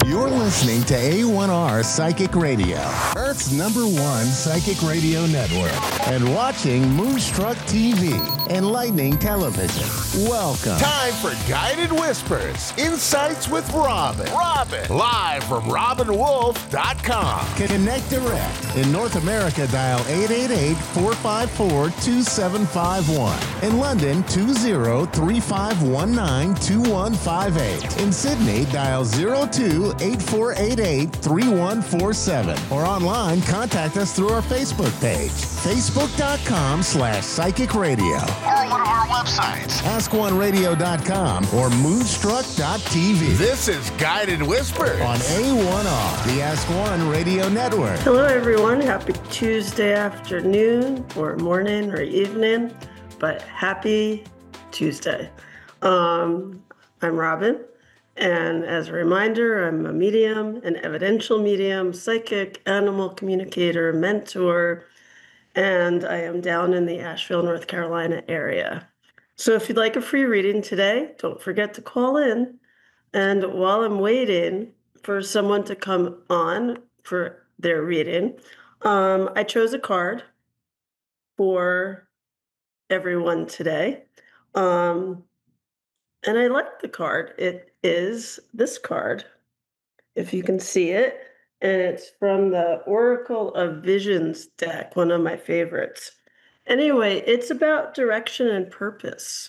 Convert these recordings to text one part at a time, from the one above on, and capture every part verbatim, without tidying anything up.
You're listening to A one R Psychic Radio, Earth's number one psychic radio network, and watching Moonstruck T V, Enlightening Television. Welcome. Time for Guided Whispers, Insights with Robin. Robin. Live from robin wolf dot com. Connect direct. In North America, dial eight eight eight, four five four, two seven five one. In London, two zero three five one nine, two one five eight. In Sydney, dial zero two eight four eight eight, three one four seven. Or online, contact us through our Facebook page, facebook.com slash psychic radio. Or one of our websites, ask one radio dot com or moonstruck dot t v. This is Guided Whispers on A one R, the Ask One Radio Network. Hello, everyone. Happy Tuesday afternoon or morning or evening, but happy Tuesday. Um, I'm Robin. And as a reminder, I'm a medium, an evidential medium, psychic, animal communicator, mentor, and I am down in the Asheville, North Carolina area. So if you'd like a free reading today, don't forget to call in. And while I'm waiting for someone to come on for their reading, um, I chose a card for everyone today. Um, And I like the card. It is this card, if you can see it. And it's from the Oracle of Visions deck, one of my favorites. Anyway, it's about direction and purpose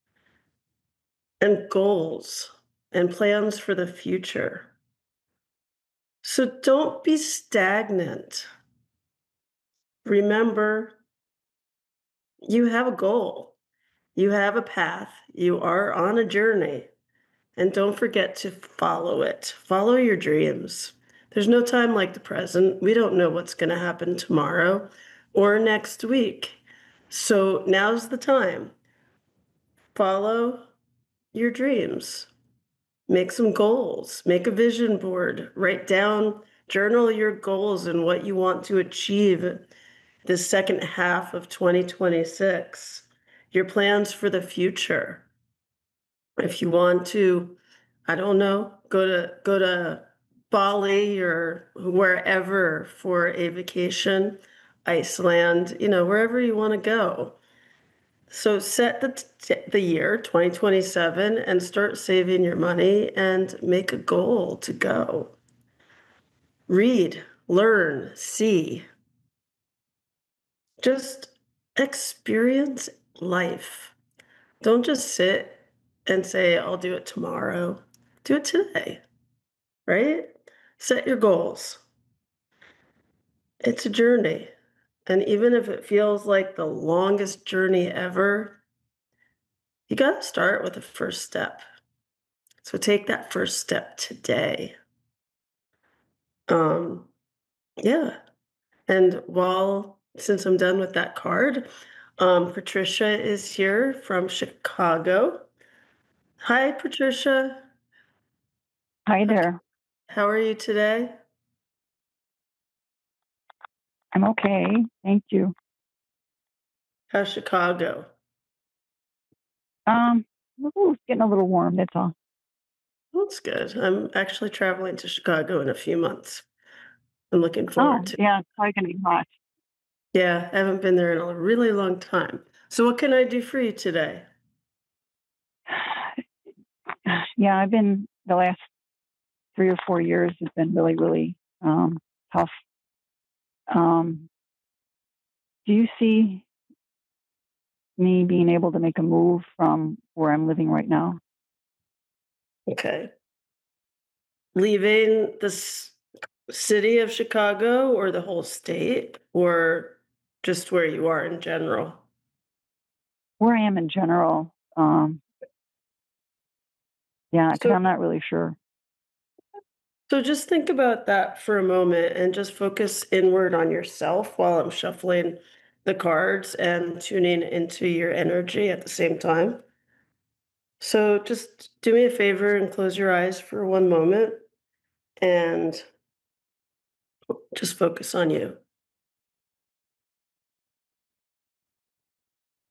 and goals and plans for the future. So don't be stagnant. Remember, you have a goal. You have a path. You are on a journey. And don't forget to follow it. Follow your dreams. There's no time like the present. We don't know what's going to happen tomorrow or next week. So now's the time. Follow your dreams. Make some goals. Make a vision board. Write down, journal your goals and what you want to achieve this second half of twenty twenty-six. Your plans for the future. If you want to, I don't know, go to go to Bali or wherever for a vacation, Iceland, you know, wherever you want to go. So set the t- the year twenty twenty-seven and start saving your money and make a goal to go. Read, learn, see. Just experience life. Don't just sit and say, I'll do it tomorrow. Do it today, right? Set your goals. It's a journey. And even if it feels like the longest journey ever, you got to start with the first step. So take that first step today. Um, yeah. And while, since I'm done with that card, um, Patricia is here from Chicago. Hi, Patricia. Hi there. How are you today? I'm okay. Thank you. How's Chicago? Um, ooh, it's getting a little warm, that's all. That's good. I'm actually traveling to Chicago in a few months. I'm looking forward Oh, to it. yeah, it's probably going to be hot. Yeah, I haven't been there in a really long time. So what can I do for you today? Yeah, I've been, the last three or four years has been really, really um, tough. Um, do you see me being able to make a move from where I'm living right now? Okay. Leaving the s- city of Chicago or the whole state or just where you are in general? Where I am in general. Um, yeah, because So, I'm not really sure. so just think about that for a moment and just focus inward on yourself while I'm shuffling the cards and tuning into your energy at the same time. So just do me a favor and close your eyes for one moment and just focus on you.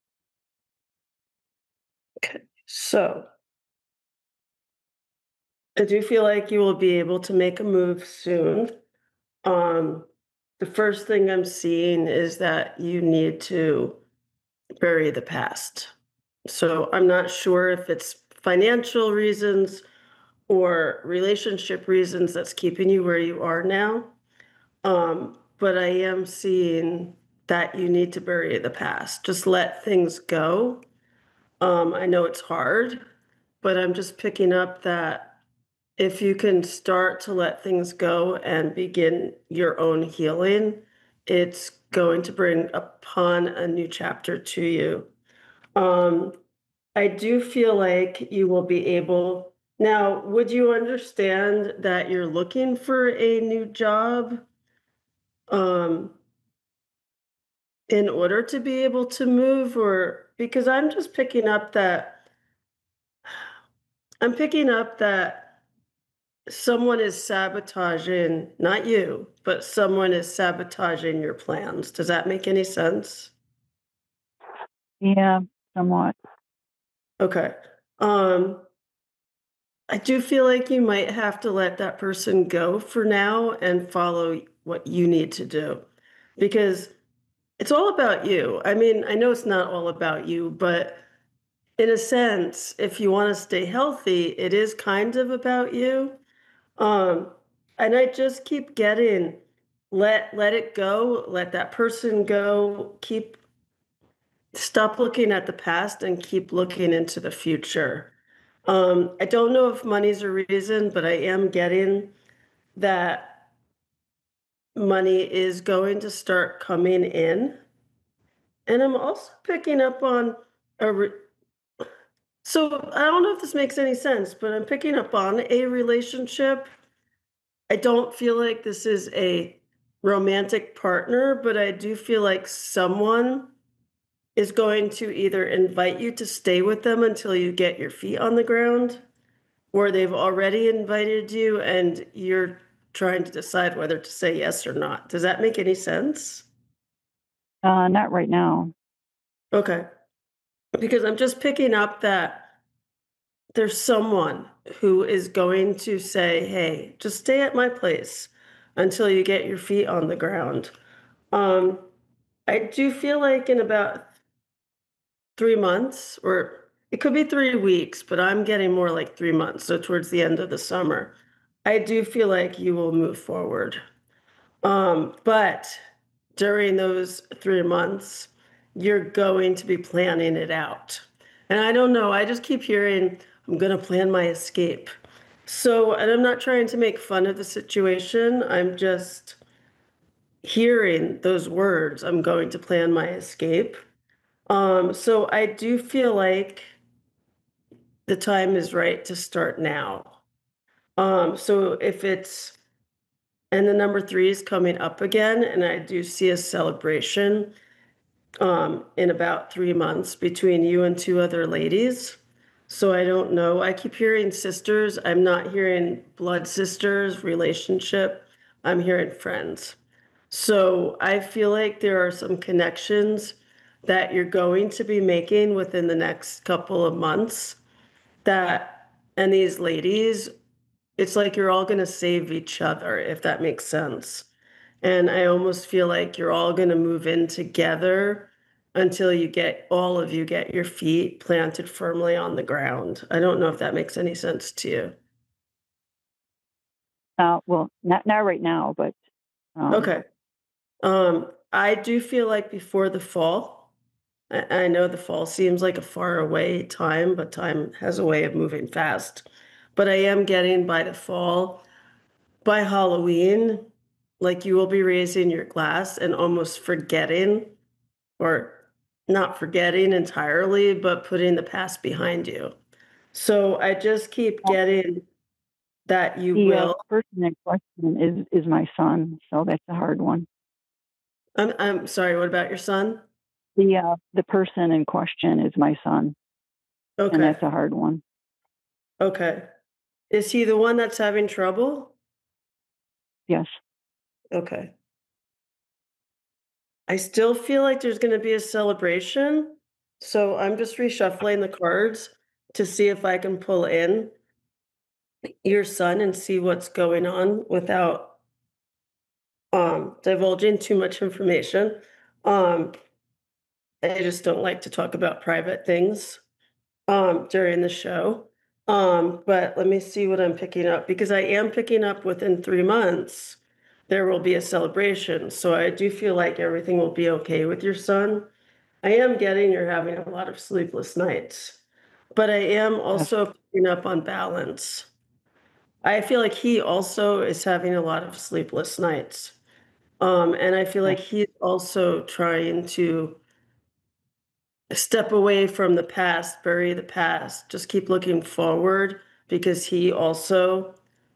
Okay. So I do feel like you will be able to make a move soon. Um, the first thing I'm seeing is that you need to bury the past. So I'm not sure if it's financial reasons or relationship reasons that's keeping you where you are now. Um, but I am seeing that you need to bury the past. Just let things go. Um, I know it's hard, but I'm just picking up that if you can start to let things go and begin your own healing, it's going to bring upon a new chapter to you. Um, I do feel like you will be able. Now, would you understand that you're looking for a new job um, in order to be able to move? Or because I'm just picking up that I'm picking up that someone is sabotaging, not you, but someone is sabotaging your plans. Does that make any sense? Yeah, somewhat. Okay. Um, I do feel like you might have to let that person go for now and follow what you need to do because it's all about you. I mean, I know it's not all about you, but in a sense, if you want to stay healthy, it is kind of about you. Um, and I just keep getting let let it go, let that person go, keep stop looking at the past and keep looking into the future. Um, I don't know if money's a reason, but I am getting that money is going to start coming in. And I'm also picking up on a. Re- so I don't know if this makes any sense, but I'm picking up on a relationship. I don't feel like this is a romantic partner, but I do feel like someone is going to either invite you to stay with them until you get your feet on the ground, or they've already invited you and you're trying to decide whether to say yes or not. Does that make any sense? Uh, not right now. Okay. Because I'm just picking up that there's someone who is going to say, hey, just stay at my place until you get your feet on the ground. Um, I do feel like in about three months, or it could be three weeks, but I'm getting more like three months. So towards the end of the summer, I do feel like you will move forward. Um, but during those three months, you're going to be planning it out. And I don't know, I just keep hearing, I'm going to plan my escape. So, and I'm not trying to make fun of the situation. I'm just hearing those words, I'm going to plan my escape. Um, so I do feel like the time is right to start now. Um, so if it's, and the number three is coming up again, and I do see a celebration um, in about three months between you and two other ladies. So I don't know. I keep hearing sisters. I'm not hearing blood sisters, relationship. I'm hearing friends. So I feel like there are some connections that you're going to be making within the next couple of months that, and these ladies, it's like you're all going to save each other, if that makes sense. And I almost feel like you're all going to move in together until you get, all of you get your feet planted firmly on the ground. I don't know if that makes any sense to you. Uh, well, not not right now, but um, Okay. Um, I do feel like before the fall, I, I know the fall seems like a far away time, but time has a way of moving fast. But I am getting by the fall, by Halloween, like you will be raising your glass and almost forgetting, or not forgetting entirely, but putting the past behind you. So I just keep getting that you the uh, will. person in question is is my son, so that's a hard one. I'm I'm sorry, what about your son? The uh, the person in question is my son, and Okay. that's a hard one. Okay. Is he the one that's having trouble? Yes. Okay. I still feel like there's going to be a celebration. So I'm just reshuffling the cards to see if I can pull in your son and see what's going on without um, divulging too much information. Um, I just don't like to talk about private things um, during the show. Um, but let me see what I'm picking up because I am picking up within three months. There will be a celebration. So I do feel like everything will be okay with your son. I am getting you're having a lot of sleepless nights, but I am Yes. also picking up on balance. I feel like he also is having a lot of sleepless nights. Um, and I feel Yes. like he's also trying to step away from the past, bury the past, just keep looking forward because he also,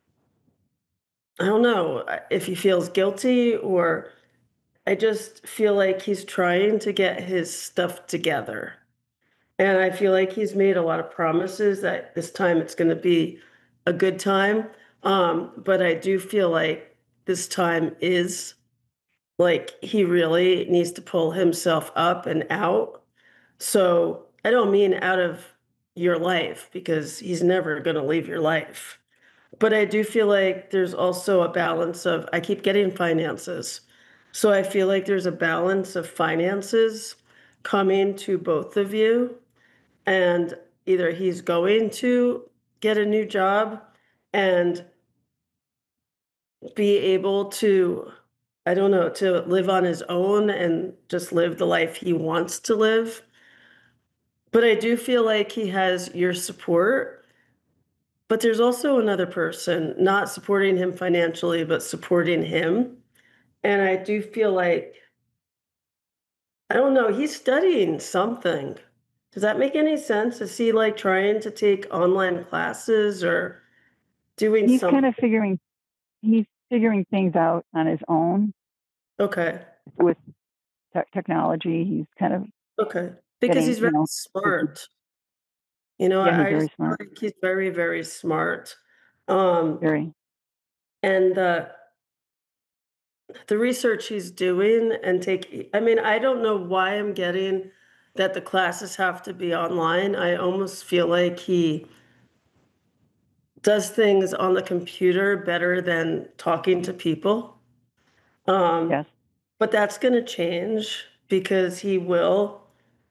I don't know uh, if he feels guilty or I just feel like he's trying to get his stuff together. And I feel like he's made a lot of promises that this time it's going to be a good time. Um, but I do feel like this time is like he really needs to pull himself up and out. So I don't mean out of your life because he's never going to leave your life. But I do feel like there's also a balance of, I keep getting finances. So I feel like there's a balance of finances coming to both of you. And either he's going to get a new job and be able to, I don't know, to live on his own and just live the life he wants to live. But I do feel like he has your support. But there's also another person not supporting him financially, but supporting him. And I do feel like, I don't know, he's studying something. Does that make any sense? Is he like trying to take online classes or doing He's kind something? of figuring he's figuring things out on his own Okay. with te- technology. He's kind of Okay. Because getting, he's you very know, smart. You know, yeah, he's I, I very just feel smart, like he's very, very smart. Um, very. and the the research he's doing and take, I mean, I don't know why I'm getting that the classes have to be online. I almost feel like he does things on the computer better than talking to people. Um, Yes. but that's going to change because he will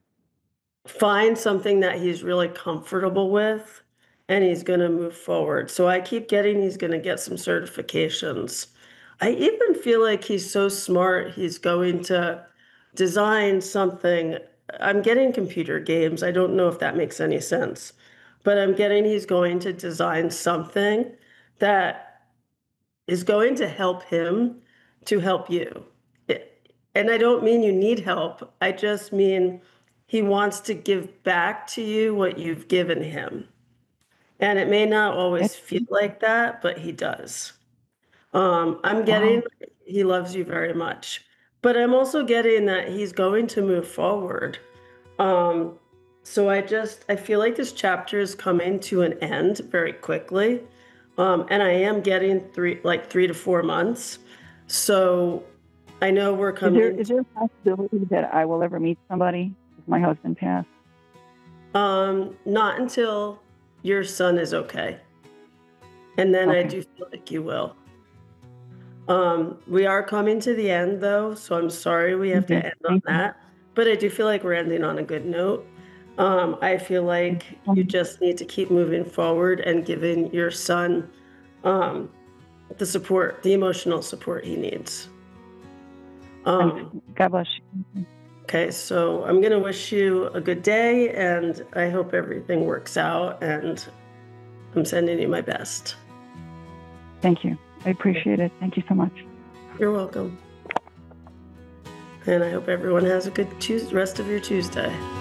find something that he's really comfortable with and he's going to move forward. So I keep getting he's going to get some certifications. I even feel like he's so smart, he's going to design something. I'm getting computer games. I don't know if that makes any sense, but I'm getting he's going to design something that is going to help him to help you. It- and I don't mean you need help. I just mean he wants to give back to you what you've given him. And it may not It's, always feel like that, but he does. Um, I'm getting wow. he loves you very much. But I'm also getting that he's going to move forward. Um, so I just I feel like this chapter is coming to an end very quickly. Um, and I am getting three like three to four months. So I know we're Is there coming is there a possibility that I will ever meet somebody if my husband passed? um not until your son is okay. And then I Okay. do feel like you will. Um, we are coming to the end though, so I'm sorry we have to Okay. end on Thank you. that. But I do feel like we're ending on a good note. Um, I feel like you Um, just need to keep moving forward and giving your son um, the support, the emotional support he needs. Thanks. Um, God bless you. okay, so I'm going to wish you a good day and I hope everything works out and I'm sending you my best. Thank you. I appreciate it. Thank you so much. You're welcome. And I hope everyone has a good Tues- rest of your Tuesday.